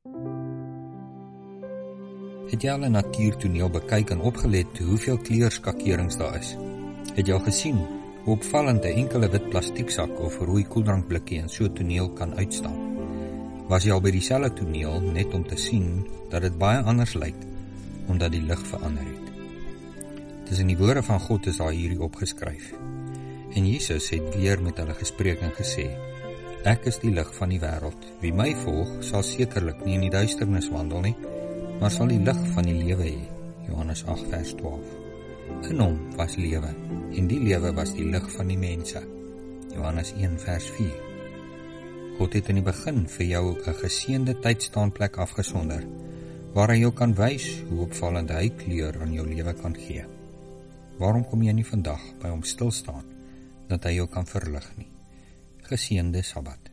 Het jy al 'n natuurtoneel bekyk en opgelet hoeveel kleurskakerings daar is? Het jy al gesien hoe opvallend 'n enkele wit plastieksak of rooi koeldrankblikkie in so 'n toneel kan uitstaan? Was jy al by dieselfde toneel net om te sien dat dit baie anders lyk, omdat die lig verander het? Tussen die woorde van God is daar hierdie opgeskryf. En Jesus het weer met hulle gespreek en gesê, ek is die lig van die wêreld. Wie my volg, sal sekerlik nie in die duisternis wandel nie, maar sal die lig van die lewe hê. Johannes 8 vers 12. In hom was lewe, en die lewe was die lig van die mense. Johannes 1 vers 4. God het in die begin vir jou 'n geseënde tydstaanplek afgesonder, waar hy jou kan wys hoe opvallend hy kleur aan jou lewe kan gee. Waarom kom jy nie vandag by hom stil staan, dat hy jou kan verlig nie? Geseënde Sabbat.